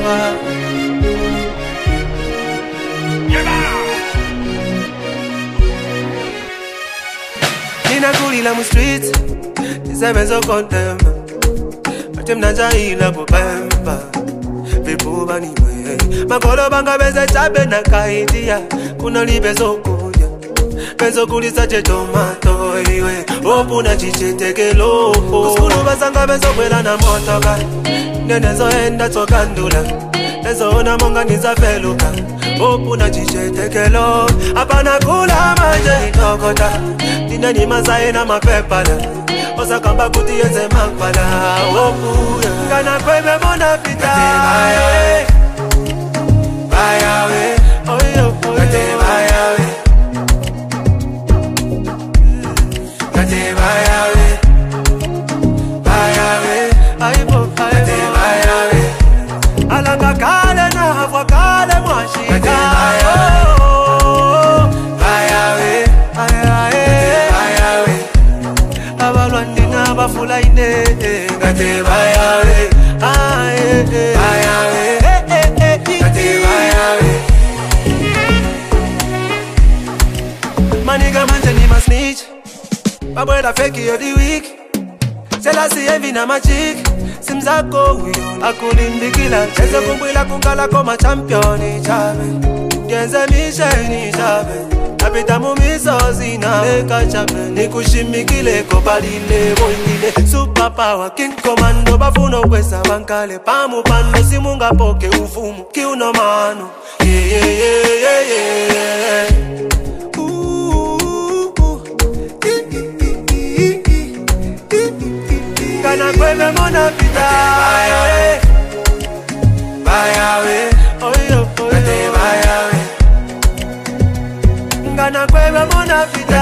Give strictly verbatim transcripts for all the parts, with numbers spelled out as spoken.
Nina kulila mu streets, nisebenzo condemn. Matem najaila bubemba, vipuba niwe. Makolo banga beze chabe na kaitia, kuna libezo kuja. Bezo kulisa che tomato iwe, opu na chiche tekelo. Kuskulu basanga bezo kwela na motoka, nenezo enda tokandula. Bezo ona monga nizafeluka, opu na chiche tekelo. Apana kula manje itokota, nina ni mazae na mapepala. Osa kamba kuti yenze makpala, opu kana kwebe mona pita. Bayawe, bayawe, oyo kate bayawe, kate bayawe, bayawe, aibo kate bayawe. Alanga kale na hafwa kale mwashika. Kate bayawe, bayawe, bayawe. Abalwandi na bafula ine. Kate bayawe, bayawe, kate bayawe. Maniga manje ni ma snitch, babwela fake yo di week. Sela si envy na magic, simzako huyo akulimbikila. Cheze kumbwila kungala koma championi chabe, genze misheni chabe. Napita mumisozi na leka chabe, nikushimikile kobalile boingile. Super power, king commando, bafuno kwesa bankale. Pamu pano, simunga poke ufumu, kiuno mano. Yeah, yeah, yeah, yeah, yeah. Kana kwebe mona pita. Bayawe, bayawe, oyo, oyo. Kate bayawe, kana kwebe mona pita.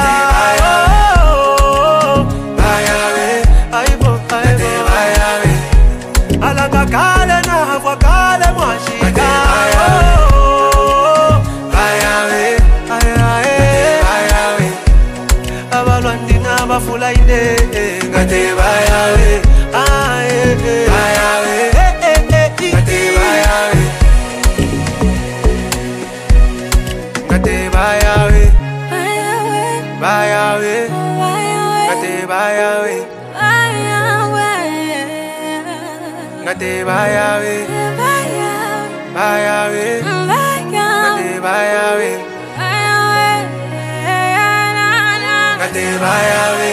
Bayawe, aibo, aibo. Bayawe, alanga kale na hafwa kale mwashika. Bayawe, bayawe, abalwandi na bafula ine. Kate bayawe, bayawe, kate bayawe, kate bayawe, bayawe, kate bayawe, kate bayawe, bayawe, kate bayawe, kate bayawe.